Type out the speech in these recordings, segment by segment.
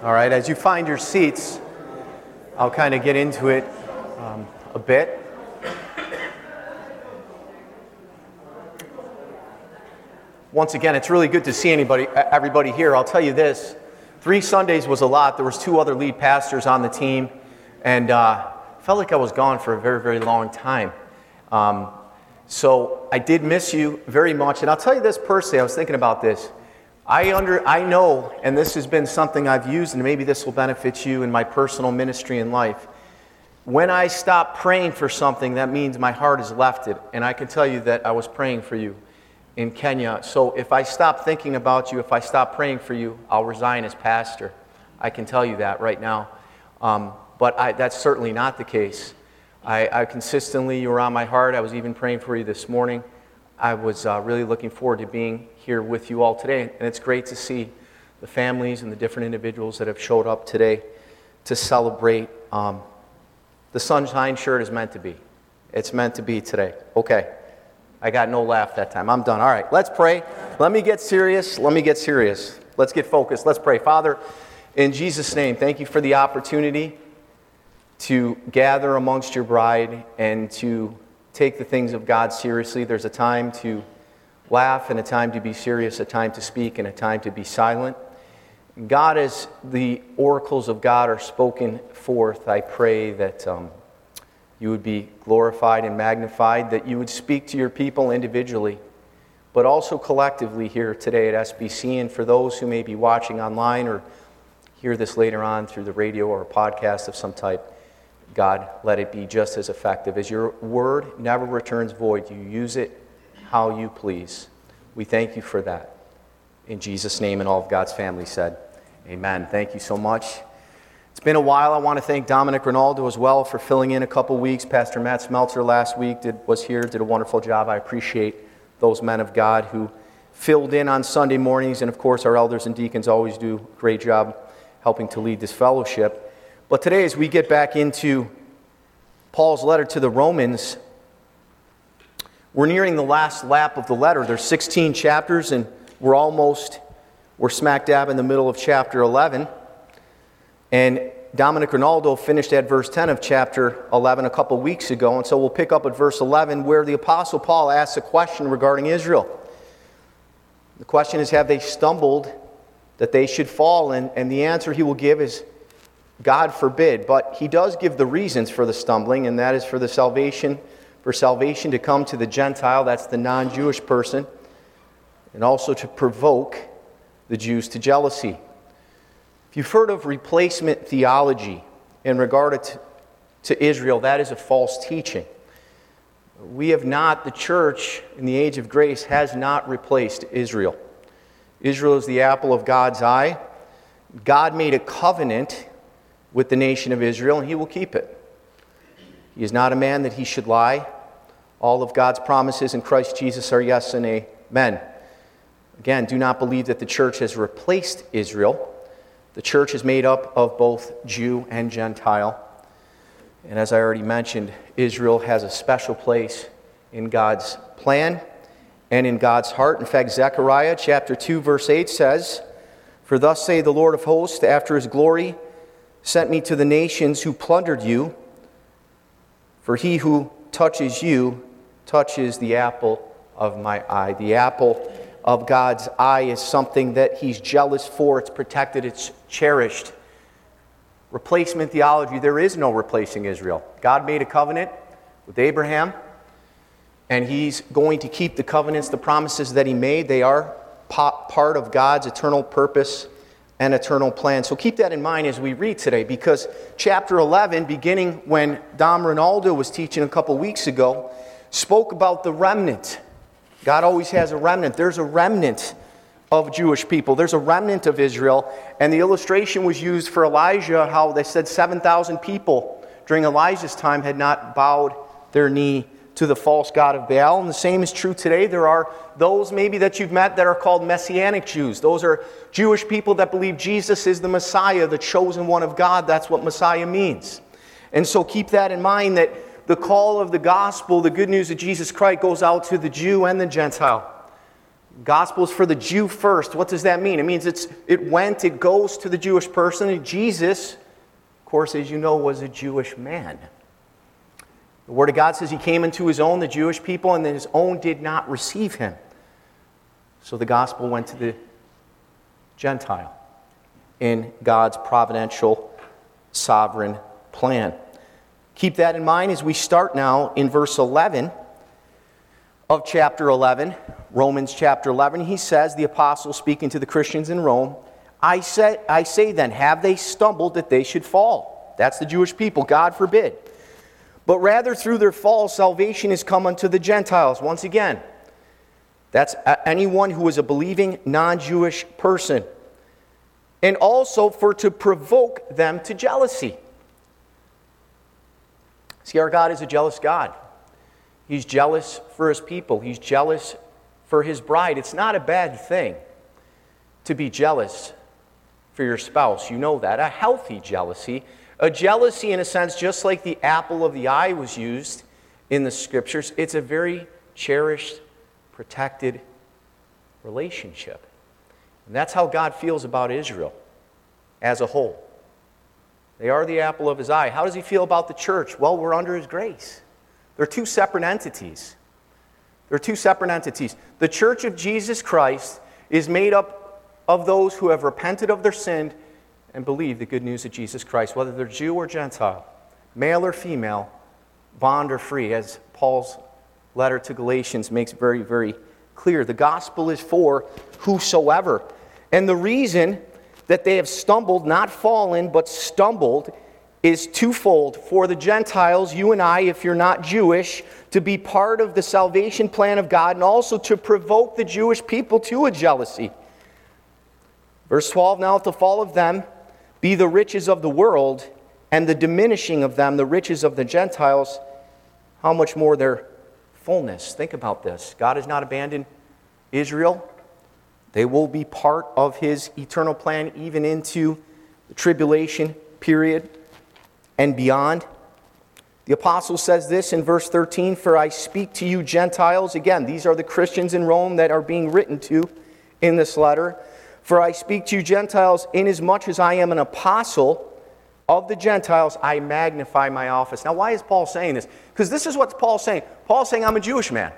All right, as you find your seats, I'll kind of get into it a bit. Once again, it's really good to see everybody here. I'll tell you this, 3 Sundays was a lot. There was 2 other lead pastors on the team, and felt like I was gone for a very, very long time. So I did miss you very much, and I'll tell you this personally, I was thinking about this. I know, and this has been something I've used, and maybe this will benefit you in my personal ministry and life. When I stop praying for something, that means my heart has left it. And I can tell you that I was praying for you in Kenya. So if I stop thinking about you, if I stop praying for you, I'll resign as pastor. I can tell you that right now. But that's certainly not the case. I consistently, you were on my heart. I was even praying for you this morning. I was really looking forward to being here with you all today. And it's great to see the families and the different individuals that have showed up today to celebrate. The sunshine shirt is meant to be. It's meant to be today. Okay. I got no laugh that time. I'm done. All right. Let's pray. Let me get serious. Let's get focused. Let's pray. Father, in Jesus' name, thank you for the opportunity to gather amongst your bride and to take the things of God seriously. There's a time to laugh and a time to be serious, a time to speak and a time to be silent. God, as the oracles of God are spoken forth, I pray that you would be glorified and magnified, that you would speak to your people individually, but also collectively here today at SBC, and for those who may be watching online or hear this later on through the radio or a podcast of some type, God, let it be just as effective. As your word never returns void, you use it how you please. We thank you for that. In Jesus' name, and all of God's family said, amen. Thank you so much. It's been a while. I want to thank Dominic Rinaldo as well for filling in a couple weeks. Pastor Matt Smeltzer last week was here, did a wonderful job. I appreciate those men of God who filled in on Sunday mornings, and of course our elders and deacons always do a great job helping to lead this fellowship. But today, as we get back into Paul's letter to the Romans, we're nearing the last lap of the letter. There's 16 chapters, and we're smack dab in the middle of chapter 11. And Dominic Rinaldo finished at verse 10 of chapter 11 a couple weeks ago, and so we'll pick up at verse 11 where the Apostle Paul asks a question regarding Israel. The question is, have they stumbled that they should fall? And the answer he will give is, God forbid. But he does give the reasons for the stumbling, and that is for salvation to come to the Gentile, that's the non-Jewish person, and also to provoke the Jews to jealousy. If you've heard of replacement theology in regard to Israel, that is a false teaching. The church in the age of grace has not replaced Israel. Israel is the apple of God's eye. God made a covenant with the nation of Israel, and he will keep it. He is not a man that he should lie. All of God's promises in Christ Jesus are yes and amen. Again, do not believe that the church has replaced Israel. The church is made up of both Jew and Gentile. And as I already mentioned, Israel has a special place in God's plan and in God's heart. In fact, Zechariah chapter 2, verse 8 says, "For thus saith the Lord of hosts, after his glory sent me to the nations who plundered you, for he who touches you touches the apple of my eye." The apple of God's eye is something that he's jealous for. It's protected. It's cherished. Replacement theology, there is no replacing Israel. God made a covenant with Abraham, and he's going to keep the covenants, the promises that he made. They are part of God's eternal purpose and eternal plan. So keep that in mind as we read today, because chapter 11, beginning when Dom Rinaldo was teaching a couple weeks ago, spoke about the remnant. God always has a remnant. There's a remnant of Jewish people. There's a remnant of Israel. And the illustration was used for Elijah, how they said 7,000 people during Elijah's time had not bowed their knee to the false god of Baal. And the same is true today. There are those maybe that you've met that are called Messianic Jews. Those are Jewish people that believe Jesus is the Messiah, the chosen one of God. That's what Messiah means. And so keep that in mind, that the call of the gospel, the good news of Jesus Christ, goes out to the Jew and the Gentile. Gospel is for the Jew first. What does that mean? It means it goes to the Jewish person. And Jesus, of course, as you know, was a Jewish man. The Word of God says he came into his own, the Jewish people, and then his own did not receive him. So the gospel went to the Gentile in God's providential, sovereign plan. Keep that in mind as we start now in verse 11 of chapter 11, Romans chapter 11. He says, the apostle speaking to the Christians in Rome, I say then, have they stumbled that they should fall? That's the Jewish people, God forbid. But rather through their fall, salvation is come unto the Gentiles. Once again, that's anyone who is a believing non-Jewish person. And also for to provoke them to jealousy. See, our God is a jealous God. He's jealous for his people. He's jealous for his bride. It's not a bad thing to be jealous for your spouse. You know that. A healthy jealousy. A jealousy, in a sense, just like the apple of the eye was used in the Scriptures, it's a very cherished, protected relationship. And that's how God feels about Israel as a whole. They are the apple of his eye. How does he feel about the church? Well, we're under his grace. They're two separate entities. They're two separate entities. The church of Jesus Christ is made up of those who have repented of their sin and believe the good news of Jesus Christ, whether they're Jew or Gentile, male or female, bond or free, as Paul's letter to Galatians makes very, very clear. The gospel is for whosoever. And the reason that they have stumbled, not fallen, but stumbled, is twofold. For the Gentiles, you and I, if you're not Jewish, to be part of the salvation plan of God, and also to provoke the Jewish people to a jealousy. Verse 12, now if the fall of them be the riches of the world, and the diminishing of them the riches of the Gentiles, how much more their fullness. Think about this. God has not abandoned Israel. They will be part of his eternal plan even into the tribulation period and beyond. The apostle says this in verse 13, for I speak to you Gentiles. Again, these are the Christians in Rome that are being written to in this letter. For I speak to you Gentiles, inasmuch as I am an apostle of the Gentiles, I magnify my office. Now, why is Paul saying this? Because this is what Paul's saying. Paul's saying, I'm a Jewish man.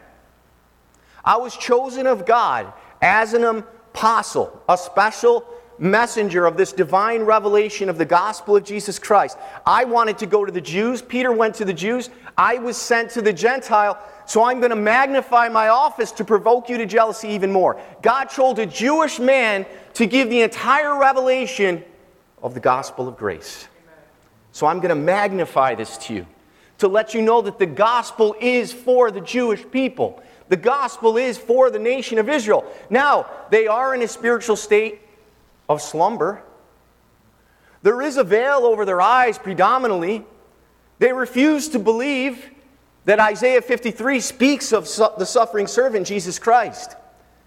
I was chosen of God as an apostle, a special messenger of this divine revelation of the gospel of Jesus Christ. I wanted to go to the Jews. Peter went to the Jews. I was sent to the Gentile. So I'm going to magnify my office to provoke you to jealousy even more. God chose a Jewish man to give the entire revelation of the gospel of grace. So I'm going to magnify this to you, to let you know that the gospel is for the Jewish people. The gospel is for the nation of Israel. Now, they are in a spiritual state of slumber. There is a veil over their eyes predominantly. They refuse to believe that Isaiah 53 speaks of the suffering servant, Jesus Christ.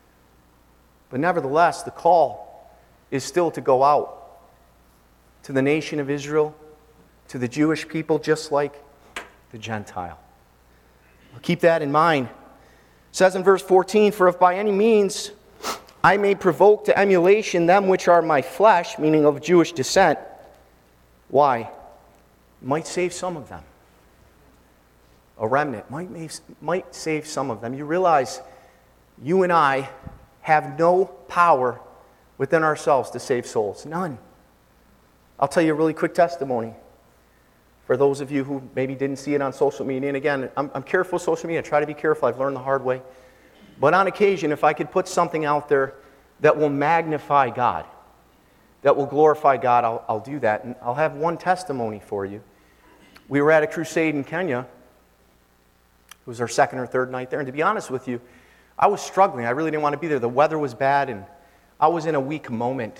But nevertheless, the call is still to go out to the nation of Israel, to the Jewish people, just like the Gentile. Keep that in mind. It says in verse 14, for if by any means I may provoke to emulation them which are my flesh, meaning of Jewish descent, why? Might save some of them. A remnant might save some of them. You realize you and I have no power within ourselves to save souls. None. I'll tell you a really quick testimony for those of you who maybe didn't see it on social media. And again, I'm careful with social media. I try to be careful. I've learned the hard way. But on occasion, if I could put something out there that will magnify God, that will glorify God, I'll do that. And I'll have one testimony for you. We were at a crusade in Kenya. It was our second or third night there. And to be honest with you, I was struggling. I really didn't want to be there. The weather was bad, and I was in a weak moment.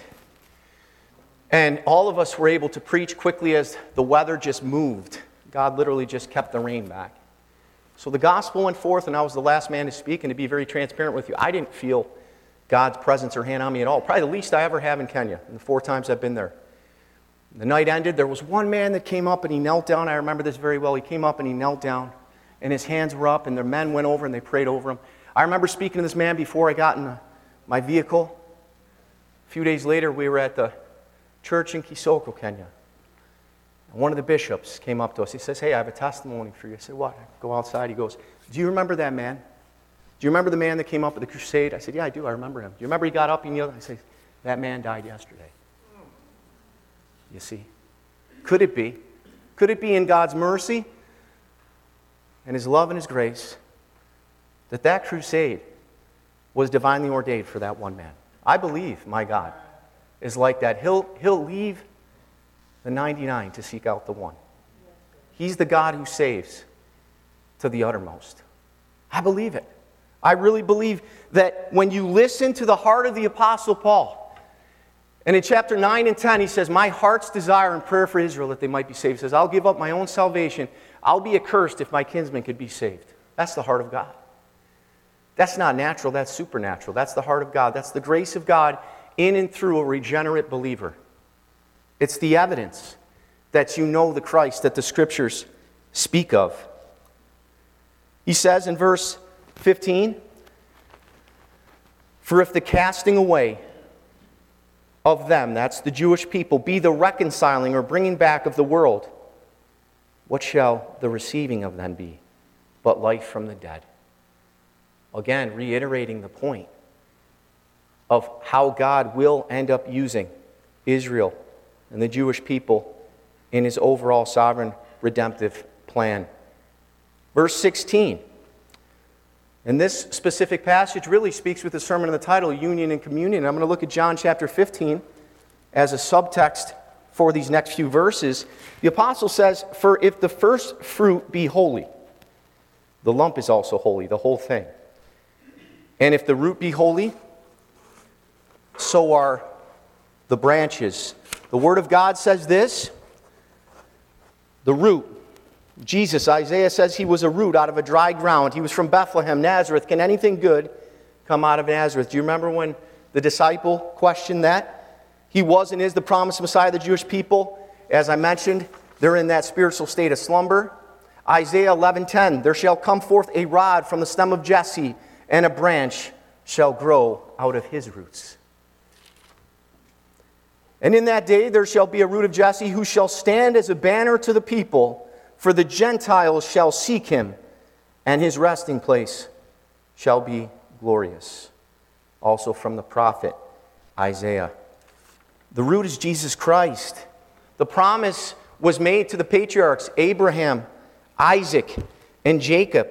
And all of us were able to preach quickly as the weather just moved. God literally just kept the rain back. So the gospel went forth, and I was the last man to speak. And to be very transparent with you, I didn't feel God's presence or hand on me at all. Probably the least I ever have in Kenya in the 4 times I've been there. The night ended. There was one man that came up, and he knelt down. I remember this very well. He came up, and he knelt down, and his hands were up, and the men went over, and they prayed over him. I remember speaking to this man before I got in my vehicle. A few days later, we were at the church in Kisoko, Kenya. And one of the bishops came up to us. He says, hey, I have a testimony for you. I said, what? I go outside. He goes, do you remember that man? Do you remember the man that came up at the crusade? I said, yeah, I do. I remember him. Do you remember he got up and kneeled? I said, that man died yesterday. You see? Could it be? Could it be in God's mercy and His love and His grace that crusade was divinely ordained for that one man? I believe my God is like that. He'll leave the 99 to seek out the one. He's the God who saves to the uttermost. I believe it. I really believe that when you listen to the heart of the Apostle Paul, and in chapter 9 and 10 he says, my heart's desire and prayer for Israel that they might be saved. He says, I'll give up my own salvation. I'll be accursed if my kinsmen could be saved. That's the heart of God. That's not natural, that's supernatural. That's the heart of God. That's the grace of God in and through a regenerate believer. It's the evidence that you know the Christ that the Scriptures speak of. He says in verse 15, for if the casting away of them, that's the Jewish people, be the reconciling or bringing back of the world, what shall the receiving of them be but life from the dead? Again, reiterating the point of how God will end up using Israel and the Jewish people in His overall sovereign redemptive plan. Verse 16. And this specific passage really speaks with the sermon in the title, Union and Communion. I'm going to look at John chapter 15 as a subtext for these next few verses. The apostle says, for if the first fruit be holy, the lump is also holy, the whole thing. And if the root be holy, so are the branches. The Word of God says this, the root. Jesus, Isaiah says he was a root out of a dry ground. He was from Bethlehem, Nazareth. Can anything good come out of Nazareth? Do you remember when the disciple questioned that? He was and is the promised Messiah of the Jewish people. As I mentioned, they're in that spiritual state of slumber. Isaiah 11:10, there shall come forth a rod from the stem of Jesse, and a branch shall grow out of his roots. And in that day there shall be a root of Jesse who shall stand as a banner to the people, for the Gentiles shall seek him, and his resting place shall be glorious. Also from the prophet Isaiah. The root is Jesus Christ. The promise was made to the patriarchs, Abraham, Isaac, and Jacob.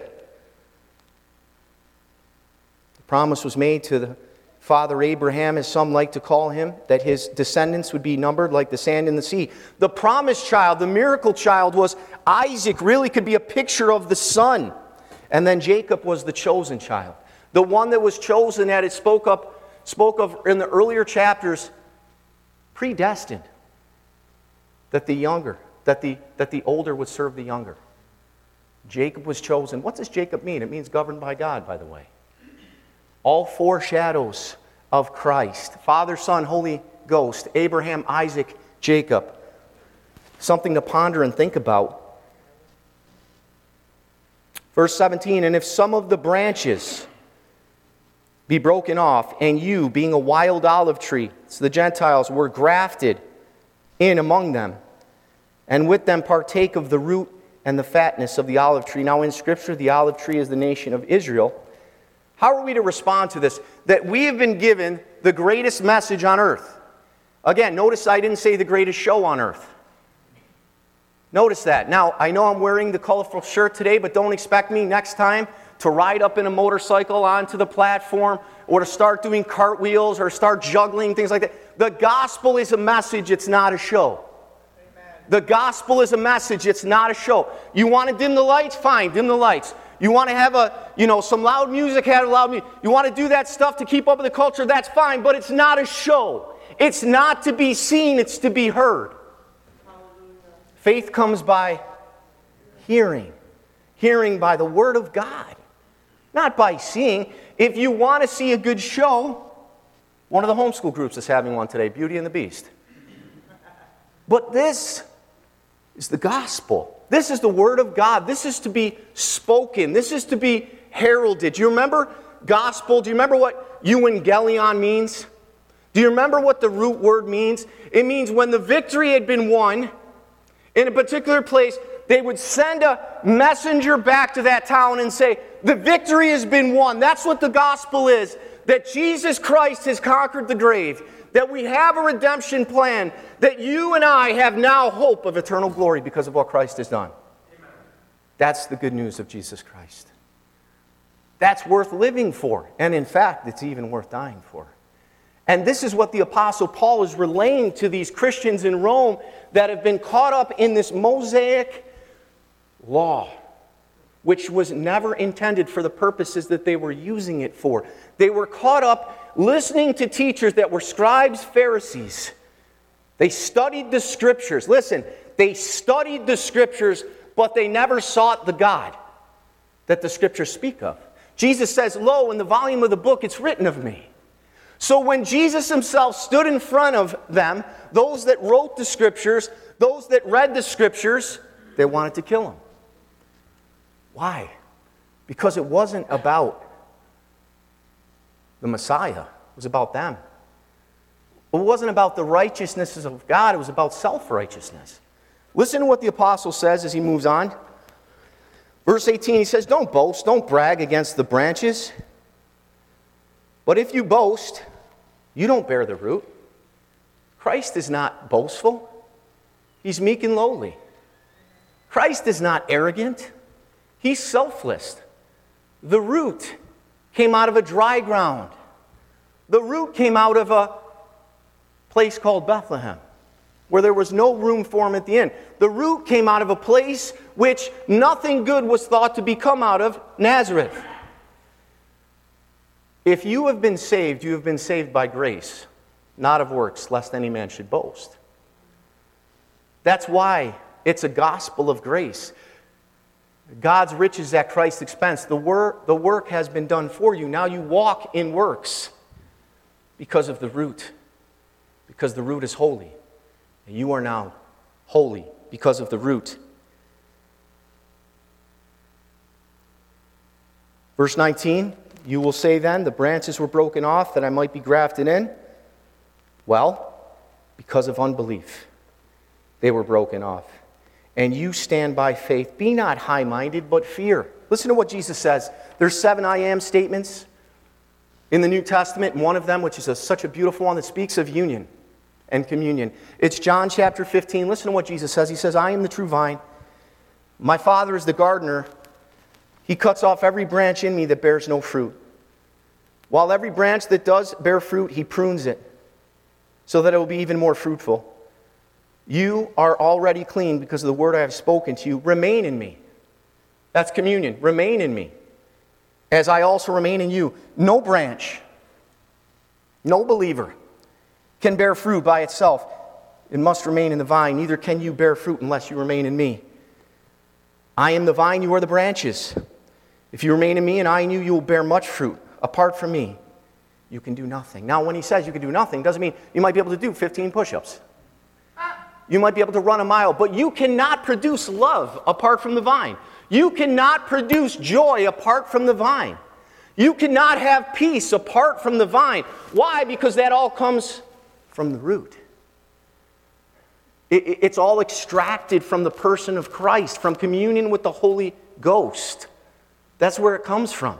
The promise was made to the father Abraham, as some like to call him, that his descendants would be numbered like the sand in the sea. The promised child, the miracle child, was Isaac, really could be a picture of the son. And then Jacob was the chosen child. The one that was chosen, that it spoke of in the earlier chapters, predestined. That the older would serve the younger. Jacob was chosen. What does Jacob mean? It means governed by God, by the way. All foreshadows of Christ. Father, Son, Holy Ghost. Abraham, Isaac, Jacob. Something to ponder and think about. Verse 17, and if some of the branches be broken off, and you, being a wild olive tree, so the Gentiles were grafted in among them, and with them partake of the root and the fatness of the olive tree. Now in Scripture, the olive tree is the nation of Israel. How are we to respond to this? That we have been given the greatest message on earth. Again, notice I didn't say the greatest show on earth. Notice that. Now, I know I'm wearing the colorful shirt today, but don't expect me next time to ride up in a motorcycle onto the platform or to start doing cartwheels or start juggling, things like that. The gospel is a message, it's not a show. Amen. The gospel is a message, it's not a show. You want to dim the lights? Fine, dim the lights. You want to have some loud music, have loud music. You want to do that stuff to keep up with the culture, that's fine, but it's not a show. It's not to be seen, it's to be heard. Hallelujah. Faith comes by hearing. Hearing by the Word of God, not by seeing. If you want to see a good show, one of the homeschool groups is having one today, Beauty and the Beast. But this is the gospel. This is the Word of God. This is to be spoken. This is to be heralded. You remember gospel? Do you remember what euangelion means? Do you remember what the root word means? It means when the victory had been won in a particular place, they would send a messenger back to that town and say, the victory has been won. That's what the gospel is, that Jesus Christ has conquered the grave, that we have a redemption plan, that you and I have now hope of eternal glory because of what Christ has done. Amen. That's the good news of Jesus Christ. That's worth living for, and in fact, it's even worth dying for. And this is what the Apostle Paul is relaying to these Christians in Rome that have been caught up in this Mosaic law, which was never intended for the purposes that they were using it for. They were caught up listening to teachers that were scribes, Pharisees. They studied the Scriptures. Listen, they studied the Scriptures, but they never sought the God that the Scriptures speak of. Jesus says, lo, in the volume of the book, it's written of me. So when Jesus himself stood in front of them, those that wrote the Scriptures, those that read the Scriptures, they wanted to kill him. Why? Because it wasn't about the Messiah. It was about them. It wasn't about the righteousness of God. It was about self-righteousness. Listen to what the apostle says as he moves on. Verse 18, he says, don't boast, don't brag against the branches. But if you boast, you don't bear the root. Christ is not boastful. He's meek and lowly. Christ is not arrogant. He's selfless. The root came out of a dry ground. The root came out of a place called Bethlehem, where there was no room for him at the end. The root came out of a place which nothing good was thought to become out of, Nazareth. If you have been saved, you have been saved by grace, not of works, lest any man should boast. That's why it's a gospel of grace. God's riches at Christ's expense. The work has been done for you. Now you walk in works because of the root. Because the root is holy. And you are now holy because of the root. Verse 19, you will say then, the branches were broken off that I might be grafted in. Well, because of unbelief, they were broken off. And you stand by faith. Be not high-minded, but fear. Listen to what Jesus says. There's 7 I am statements in the New Testament. One of them, which is such a beautiful one that speaks of union and communion. It's John chapter 15. Listen to what Jesus says. He says, I am the true vine. My Father is the gardener. He cuts off every branch in me that bears no fruit. While every branch that does bear fruit, he prunes it so that it will be even more fruitful. You are already clean because of the word I have spoken to you. Remain in me. That's communion. Remain in me, as I also remain in you. No branch, no believer can bear fruit by itself. It must remain in the vine. Neither can you bear fruit unless you remain in me. I am the vine, you are the branches. If you remain in me and I in you, you will bear much fruit. Apart from me, you can do nothing. Now, when he says you can do nothing, doesn't mean you might be able to do 15 push-ups. You might be able to run a mile, but you cannot produce love apart from the vine. You cannot produce joy apart from the vine. You cannot have peace apart from the vine. Why? Because that all comes from the root. It's all extracted from the person of Christ, from communion with the Holy Ghost. That's where it comes from.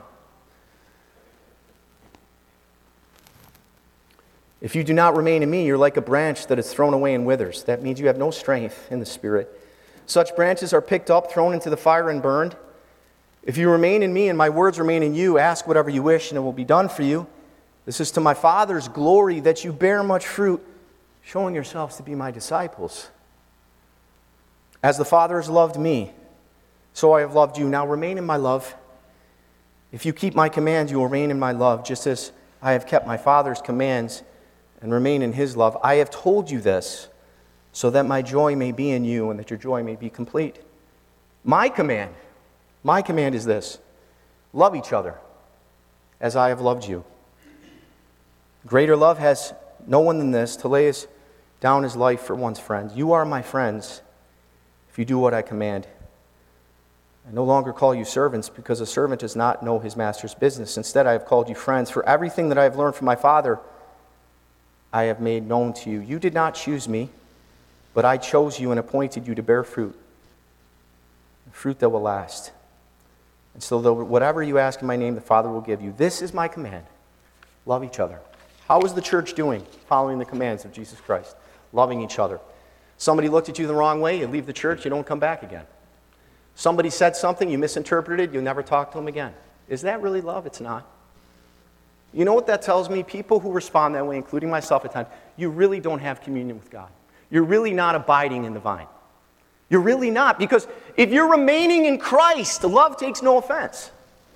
If you do not remain in me, you're like a branch that is thrown away and withers. That means you have no strength in the Spirit. Such branches are picked up, thrown into the fire, and burned. If you remain in me and my words remain in you, ask whatever you wish, and it will be done for you. This is to my Father's glory that you bear much fruit, showing yourselves to be my disciples. As the Father has loved me, so I have loved you. Now remain in my love. If you keep my commands, you will remain in my love, just as I have kept my Father's commands and remain in his love. I have told you this so that my joy may be in you and that your joy may be complete. My command is this: love each other as I have loved you. Greater love has no one than this, to lay down his life for one's friends. You are my friends if you do what I command. I no longer call you servants, because a servant does not know his master's business. Instead, I have called you friends, for everything that I have learned from my Father I have made known to you. You did not choose me, but I chose you and appointed you to bear fruit, fruit that will last. And so whatever you ask in my name, the Father will give you. This is my command. Love each other. How is the church doing? Following the commands of Jesus Christ. Loving each other. Somebody looked at you the wrong way, you leave the church, you don't come back again. Somebody said something, you misinterpreted, you'll never talk to them again. Is that really love? It's not. You know what that tells me? People who respond that way, including myself at times, you really don't have communion with God. You're really not abiding in the vine. You're really not, because if you're remaining in Christ, love takes no offense.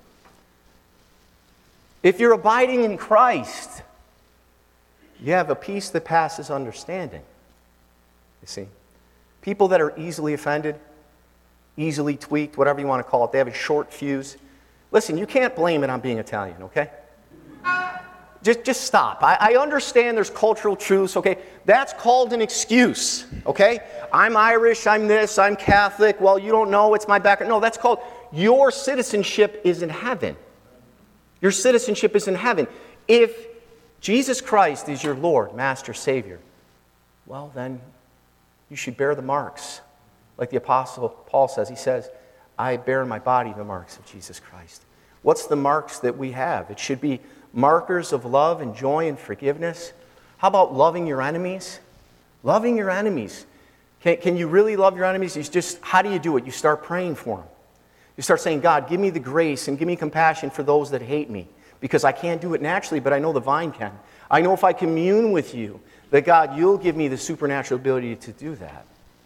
If you're abiding in Christ, you have a peace that passes understanding. You see? People that are easily offended, easily tweaked, whatever you want to call it, they have a short fuse. Listen, you can't blame it on being Italian, okay? Just stop. I understand there's cultural truths, okay? That's called an excuse, okay? I'm Irish, I'm this, I'm Catholic. Well, you don't know, it's my background. No, that's called your citizenship is in heaven. Your citizenship is in heaven. If Jesus Christ is your Lord, Master, Savior, well, then you should bear the marks. Like the Apostle Paul says, he says, I bear in my body the marks of Jesus Christ. What's the marks that we have? It should be markers of love and joy and forgiveness. How about loving your enemies? Loving your enemies. Can you really love your enemies? It's just, how do you do it? You start praying for them. You start saying, God, give me the grace and give me compassion for those that hate me. Because I can't do it naturally, but I know the vine can. I know if I commune with you, that God, you'll give me the supernatural ability to do that.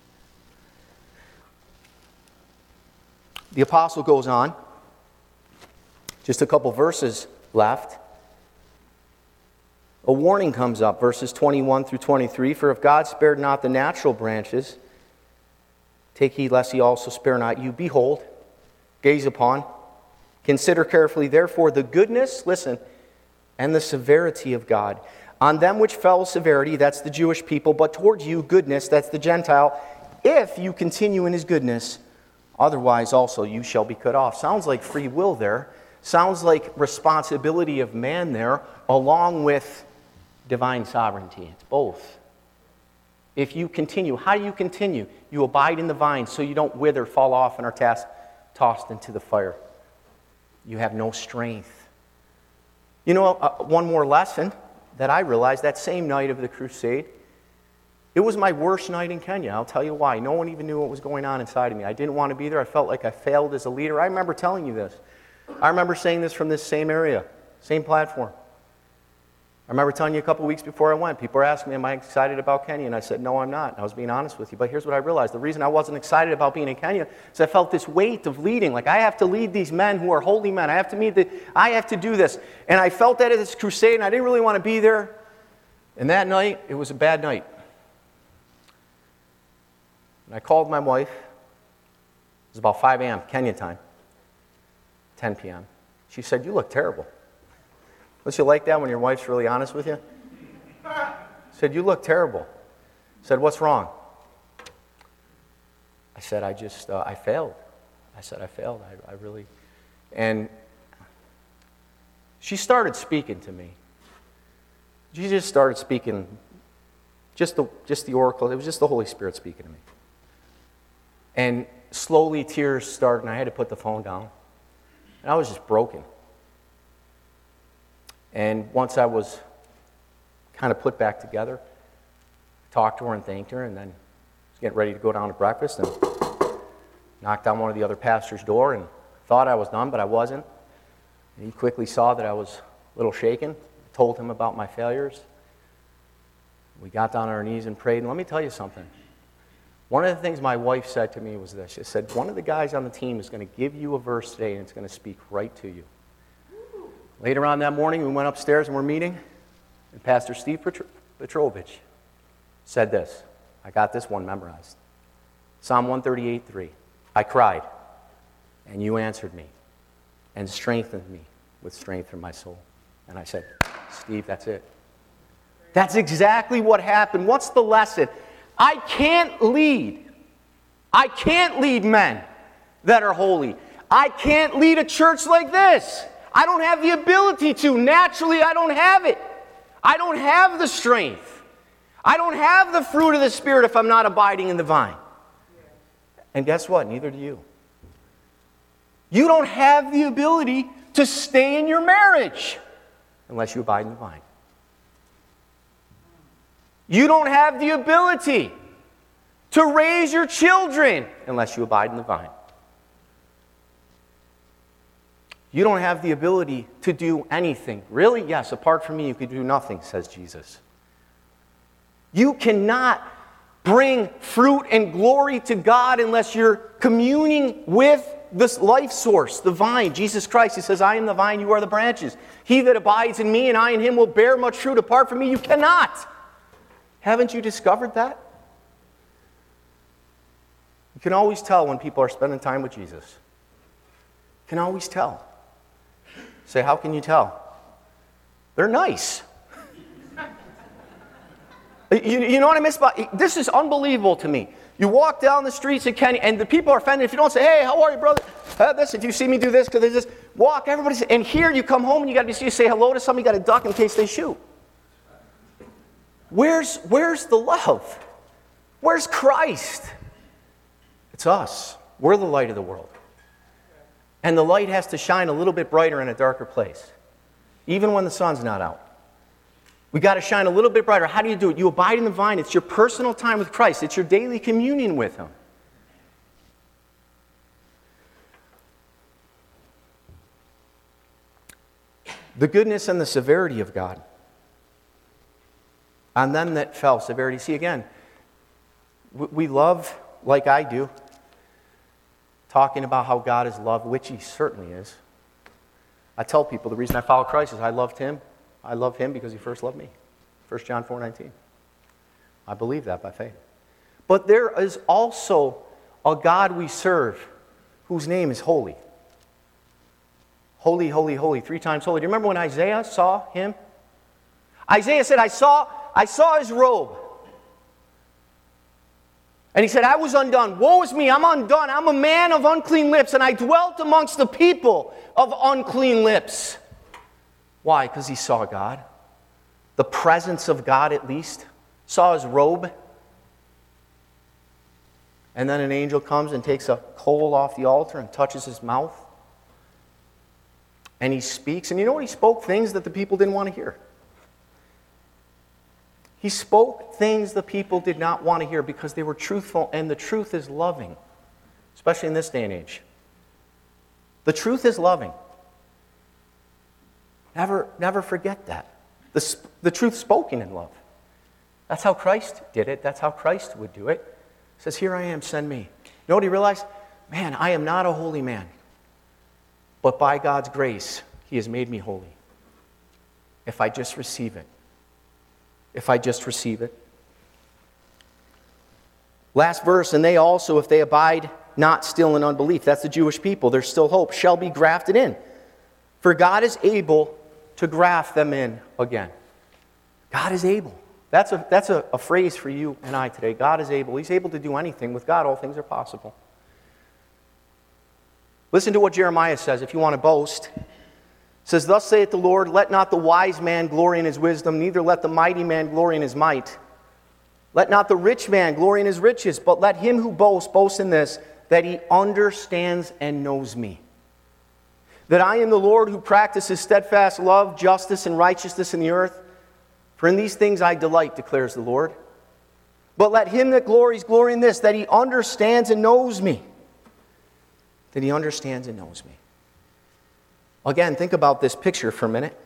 The apostle goes on. Just a couple verses left. A warning comes up, verses 21 through 23. For if God spared not the natural branches, take heed lest he also spare not you. Behold, gaze upon, consider carefully, therefore, the goodness, listen, and the severity of God. On them which fell severity, that's the Jewish people, but towards you goodness, that's the Gentile, if you continue in his goodness, otherwise also you shall be cut off. Sounds like free will there. Sounds like responsibility of man there, along with divine sovereignty. It's both. If you continue, how do you continue? You abide in the vine so you don't wither, fall off, and are tossed into the fire. You have no strength. You know, one more lesson that I realized that same night of the crusade, it was my worst night in Kenya. I'll tell you why. No one even knew what was going on inside of me. I didn't want to be there. I felt like I failed as a leader. I remember telling you this. I remember saying this from this same area, same platform. I remember telling you a couple weeks before I went, people were asking me, am I excited about Kenya? And I said, no, I'm not. And I was being honest with you. But here's what I realized. The reason I wasn't excited about being in Kenya is I felt this weight of leading. Like, I have to lead these men who are holy men. I have to do this. And I felt that at this crusade, and I didn't really want to be there. And that night, it was a bad night. And I called my wife. It was about 5 a.m., Kenya time, 10 p.m. She said, you look terrible. Don't you like that when your wife's really honest with you? Said, you look terrible. Said, what's wrong? I said, I failed. I said, I failed. I really... And she started speaking to me. She just started speaking, just the oracle. It was just the Holy Spirit speaking to me. And slowly tears started, and I had to put the phone down. And I was just broken. And once I was kind of put back together, I talked to her and thanked her, and then was getting ready to go down to breakfast and knocked on one of the other pastor's door and thought I was done, but I wasn't. And he quickly saw that I was a little shaken. I told him about my failures. We got down on our knees and prayed, and let me tell you something. One of the things my wife said to me was this. She said, one of the guys on the team is going to give you a verse today, and it's going to speak right to you. Later on that morning, we went upstairs and we're meeting, and Pastor Steve Petrovich said this. I got this one memorized. Psalm 138:3. I cried, and you answered me, and strengthened me with strength from my soul. And I said, Steve, that's it. That's exactly what happened. What's the lesson? I can't lead men that are holy. I can't lead a church like this. I don't have the ability to. Naturally, I don't have it. I don't have the strength. I don't have the fruit of the Spirit if I'm not abiding in the vine. And guess what? Neither do you. You don't have the ability to stay in your marriage unless you abide in the vine. You don't have the ability to raise your children unless you abide in the vine. You don't have the ability to do anything. Really? Yes, apart from me, you could do nothing, says Jesus. You cannot bring fruit and glory to God unless you're communing with this life source, the vine, Jesus Christ. He says, I am the vine, you are the branches. He that abides in me and I in him will bear much fruit. Apart from me, you cannot. Haven't you discovered that? You can always tell when people are spending time with Jesus. You can always tell. Say, how can you tell? They're nice. You know what I miss about this? Is unbelievable to me. You walk down the streets of Kenya, and the people are offended if you don't say, hey, how are you, brother? If you see me do this, because there's this, walk, everybody say, and here you come home and you got to say hello to somebody, you got to duck in case they shoot. Where's the love? Where's Christ? It's us. We're the light of the world. And the light has to shine a little bit brighter in a darker place, even when the sun's not out. We got to shine a little bit brighter. How do you do it? You abide in the vine. It's your personal time with Christ. It's your daily communion with him. The goodness and the severity of God. On them that fell, severity. See, again, we love, like I do, talking about how God is love, which he certainly is. I tell people the reason I follow Christ is I loved him. I love him because he first loved me. 1 John 4:19. I believe that by faith. But there is also a God we serve whose name is holy. Holy, holy, holy. 3 times holy. Do you remember when Isaiah saw him? Isaiah said, I saw his robe. And he said, I was undone. Woe is me, I'm undone. I'm a man of unclean lips, and I dwelt amongst the people of unclean lips. Why? Because he saw God. The presence of God, at least. Saw his robe. And then an angel comes and takes a coal off the altar and touches his mouth. And he speaks. And you know what? He spoke things that the people didn't want to hear. He spoke things the people did not want to hear because they were truthful, and the truth is loving, especially in this day and age. The truth is loving. Never forget that. The truth spoken in love. That's how Christ did it. That's how Christ would do it. He says, here I am, send me. You know what he realized? Man, I am not a holy man. But by God's grace, he has made me holy. If I just receive it. If I just receive it. Last verse, and they also, if they abide not still in unbelief, that's the Jewish people, there's still hope, shall be grafted in. For God is able to graft them in again. God is able. That's a phrase for you and I today. God is able. He's able to do anything. With God, all things are possible. Listen to what Jeremiah says if you want to boast. It says, thus saith the Lord, let not the wise man glory in his wisdom, neither let the mighty man glory in his might. Let not the rich man glory in his riches, but let him who boasts boast in this, that he understands and knows me. That I am the Lord who practices steadfast love, justice, and righteousness in the earth. For in these things I delight, declares the Lord. But let him that glories glory in this, that he understands and knows me. That he understands and knows me. Again, think about this picture for a minute.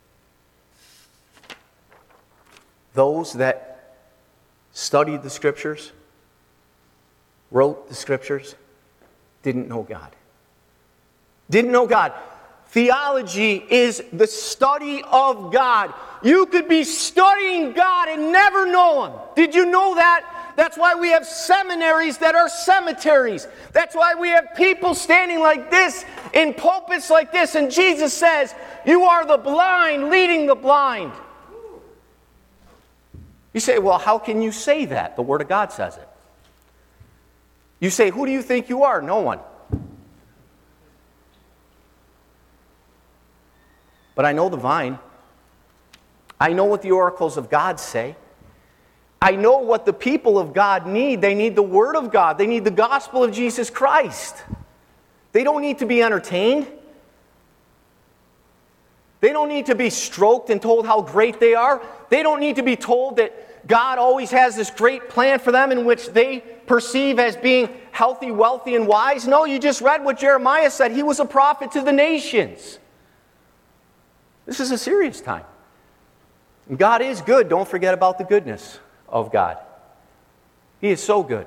Those that studied the Scriptures, wrote the Scriptures, didn't know God. Didn't know God. Theology is the study of God. You could be studying God and never know him. Did you know that? That's why we have seminaries that are cemeteries. That's why we have people standing like this in pulpits like this. And Jesus says, you are the blind leading the blind. You say, well, how can you say that? The Word of God says it. You say, who do you think you are? No one. but I know the vine. I know what the oracles of God say. I know what the people of God need. They need the Word of God. They need the gospel of Jesus Christ. They don't need to be entertained. They don't need to be stroked and told how great they are. They don't need to be told that God always has this great plan for them in which they perceive as being healthy, wealthy, and wise. No, you just read what Jeremiah said. He was a prophet to the nations. This is a serious time. And God is good. Don't forget about the goodness of God. He is so good.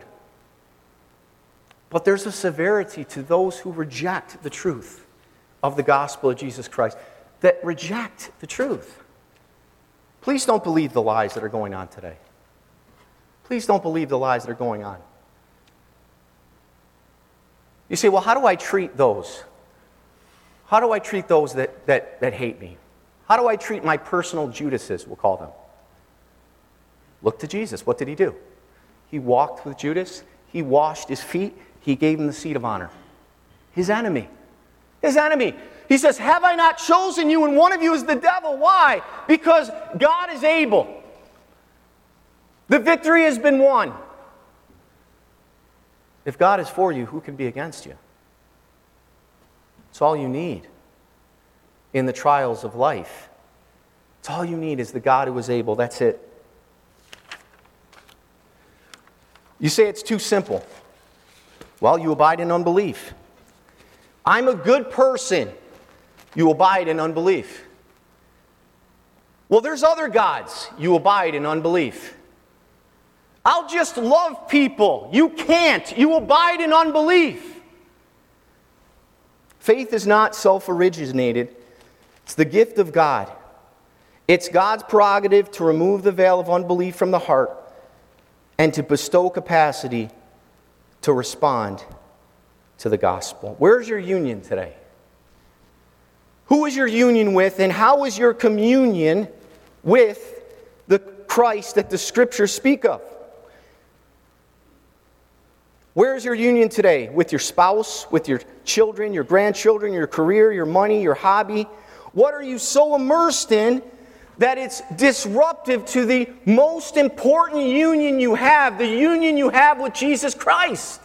But there's a severity to those who reject the truth of the gospel of Jesus Christ, that reject the truth. Please don't believe the lies that are going on today. Please don't believe the lies that are going on. You say, well, how do I treat those? How do I treat those that hate me? How do I treat my personal Judases, we'll call them? Look to Jesus. What did he do? He walked with Judas. He washed his feet. He gave him the seat of honor. His enemy. His enemy. He says, have I not chosen you, and one of you is the devil? Why? Because God is able. The victory has been won. If God is for you, who can be against you? It's all you need in the trials of life. It's all you need is the God who is able. That's it. You say it's too simple. Well, you abide in unbelief. I'm a good person. You abide in unbelief. Well, there's other gods. You abide in unbelief. I'll just love people. You can't. You abide in unbelief. Faith is not self-originated. It's the gift of God. It's God's prerogative to remove the veil of unbelief from the heart and to bestow capacity to respond to the gospel. Where's your union today? Who is your union with, and how is your communion with the Christ that the Scriptures speak of? Where is your union today? With your spouse, with your children, your grandchildren, your career, your money, your hobby? What are you so immersed in that it's disruptive to the most important union you have, the union you have with Jesus Christ?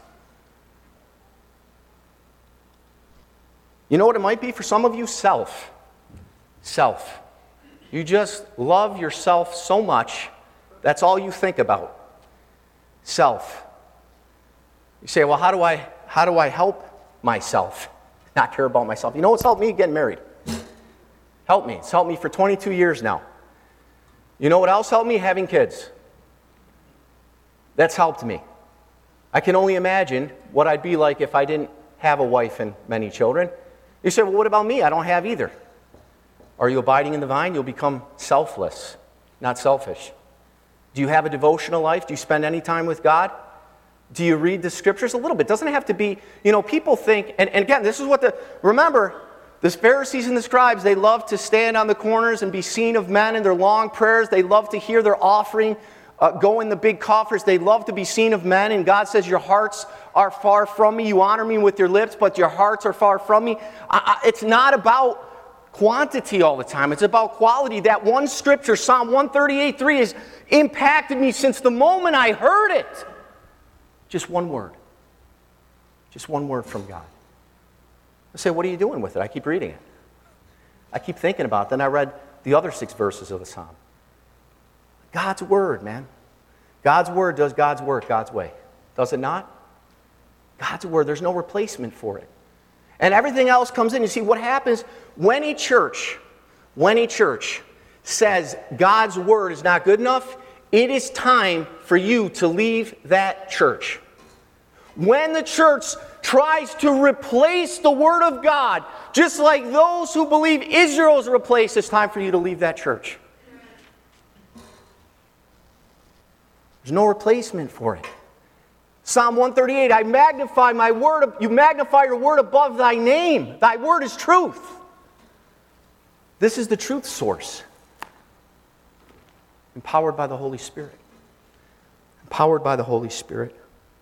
You know what it might be for some of you? Self. Self. You just love yourself so much, that's all you think about. Self. You say, well, how do I help myself not care about myself? You know what's helped me? Getting married. Helped me. It's helped me for 22 years now. You know what else helped me? Having kids. That's helped me. I can only imagine what I'd be like if I didn't have a wife and many children. You say, well, what about me? I don't have either. Are you abiding in the vine? You'll become selfless, not selfish. Do you have a devotional life? Do you spend any time with God? Do you read the Scriptures? A little bit. It doesn't have to be, people think, and again, this is remember, the Pharisees and the scribes, they love to stand on the corners and be seen of men in their long prayers. They love to hear their offering go in the big coffers. They love to be seen of men, and God says, your hearts are far from me. You honor me with your lips, but your hearts are far from me. It's not about quantity all the time. It's about quality. That one scripture, Psalm 138:3, has impacted me since the moment I heard it. Just one word. Just one word from God. I say, what are you doing with it? I keep reading it. I keep thinking about it. Then I read the other 6 verses of the Psalm. God's Word, man. God's Word does God's work God's way. Does it not? God's Word, there's no replacement for it. And everything else comes in. You see, what happens when a church says God's Word is not good enough, it is time for you to leave that church. When the church tries to replace the Word of God, just like those who believe Israel is replaced, it's time for you to leave that church. There's no replacement for it. Psalm 138, I magnify my word, you magnify your word above thy name. Thy word is truth. This is the truth source. Empowered by the Holy Spirit. Empowered by the Holy Spirit.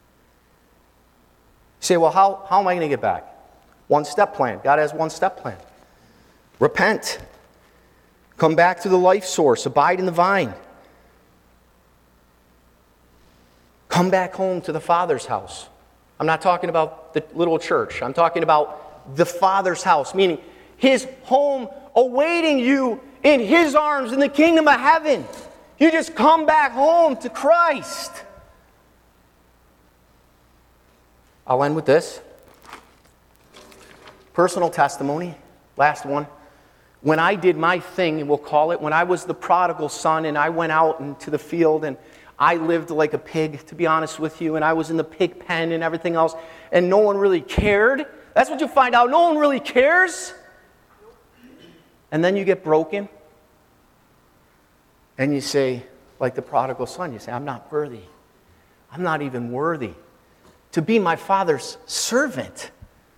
You say, well, how am I going to get back? One-step plan. God has one-step plan. Repent. Come back to the life source. Abide in the vine. Come back home to the Father's house. I'm not talking about the little church. I'm talking about the Father's house, meaning His home awaiting you in His arms in the kingdom of heaven. You just come back home to Christ. I'll end with this. Personal testimony. Last one. When I did my thing, we'll call it, when I was the prodigal son and I went out into the field and I lived like a pig, to be honest with you, and I was in the pig pen and everything else, and no one really cared. That's what you find out. No one really cares. And then you get broken. And you say, like the prodigal son, you say, I'm not worthy. I'm not even worthy to be my Father's servant.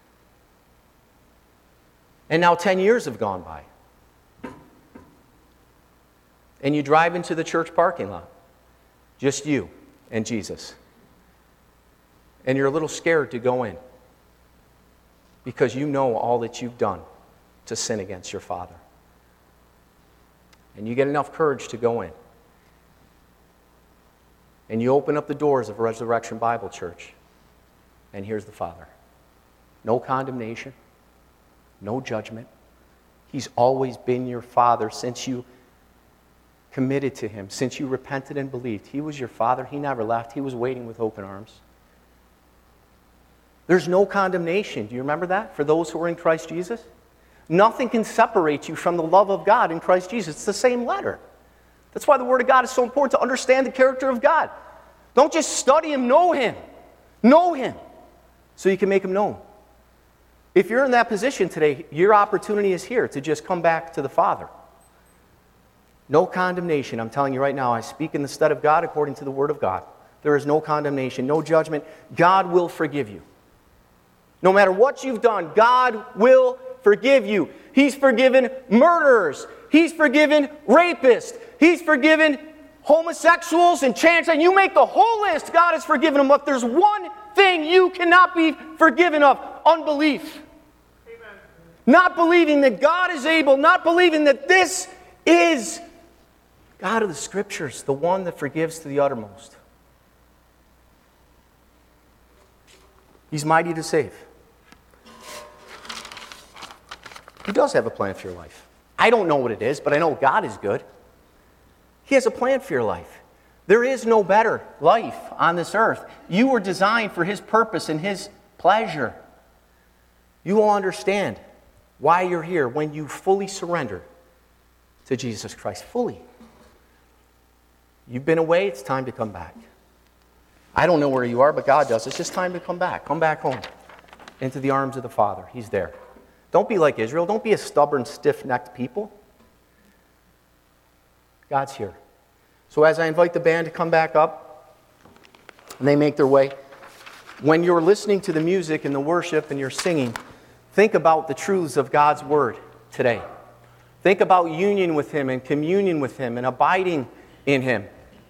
And now 10 years have gone by. And you drive into the church parking lot. Just you and Jesus. And you're a little scared to go in. Because you know all that you've done to sin against your Father. And you get enough courage to go in. And you open up the doors of Resurrection Bible Church. And here's the Father. No condemnation. No judgment. He's always been your Father since you committed to Him, since you repented and believed. He was your Father. He never left. He was waiting with open arms. There's no condemnation. Do you remember that? For those who are in Christ Jesus? Nothing can separate you from the love of God in Christ Jesus. It's the same letter. That's why the Word of God is so important, to understand the character of God. Don't just study Him, know Him. Know Him so you can make Him known. If you're in that position today, your opportunity is here to just come back to the Father. No condemnation. I'm telling you right now, I speak in the stead of God according to the Word of God. There is no condemnation, no judgment. God will forgive you. No matter what you've done, God will forgive you. He's forgiven murderers. He's forgiven rapists. He's forgiven homosexuals and chance. And you make the whole list, God has forgiven them. But there's one thing you cannot be forgiven of: unbelief. Amen. Not believing that God is able, not believing that this is God of the Scriptures, the one that forgives to the uttermost. He's mighty to save. He does have a plan for your life. I don't know what it is, but I know God is good. He has a plan for your life. There is no better life on this earth. You were designed for His purpose and His pleasure. You will understand why you're here when you fully surrender to Jesus Christ. Fully. You've been away, it's time to come back. I don't know where you are, but God does. It's just time to come back. Come back home into the arms of the Father. He's there. Don't be like Israel. Don't be a stubborn, stiff-necked people. God's here. So as I invite the band to come back up, and they make their way, when you're listening to the music and the worship and you're singing, think about the truths of God's Word today. Think about union with Him and communion with Him and abiding in Him.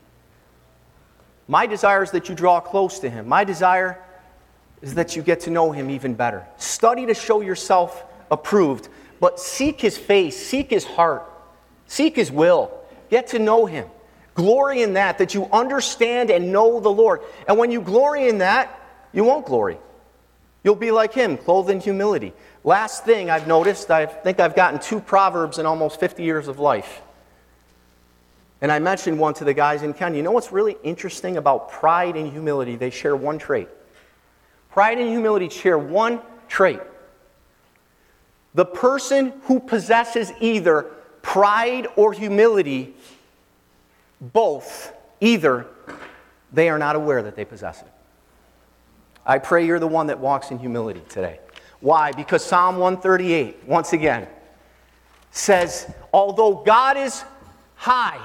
My desire is that you draw close to Him. My desire is that you get to know Him even better. Study to show yourself approved, but seek His face, seek His heart, seek His will. Get to know Him. Glory in that you understand and know the Lord. And when you glory in that, you won't glory. You'll be like Him, clothed in humility. Last thing I've noticed, I think I've gotten 2 proverbs in almost 50 years of life. And I mentioned one to the guys in Kenya. You know what's really interesting about pride and humility? They share one trait. Pride and humility share one trait. The person who possesses either pride or humility, both, either, they are not aware that they possess it. I pray you're the one that walks in humility today. Why? Because Psalm 138, once again, says, although God is high,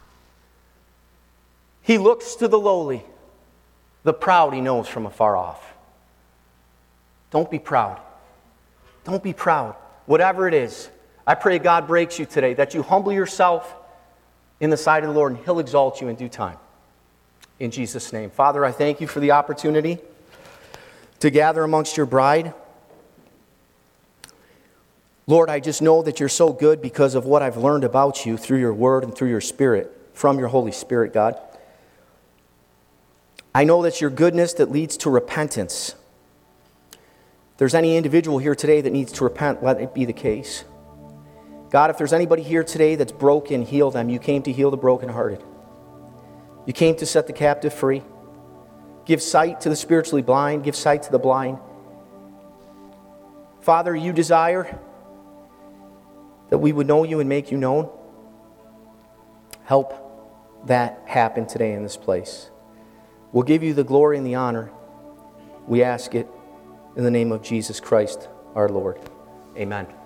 He looks to the lowly. The proud He knows from afar off. Don't be proud. Don't be proud. Whatever it is, I pray God breaks you today, that you humble yourself in the sight of the Lord, and He'll exalt you in due time. In Jesus' name. Father, I thank You for the opportunity to gather amongst Your bride. Lord, I just know that you're so good because of what I've learned about you through your word and through your Spirit, from your Holy Spirit, God. I know that's your goodness that leads to repentance. If there's any individual here today that needs to repent, let it be the case. God, if there's anybody here today that's broken, heal them. You came to heal the brokenhearted. You came to set the captive free. Give sight to the spiritually blind. Give sight to the blind. Father, you desire that we would know you and make you known. Help that happen today in this place. We'll give you the glory and the honor. We ask it in the name of Jesus Christ, our Lord. Amen.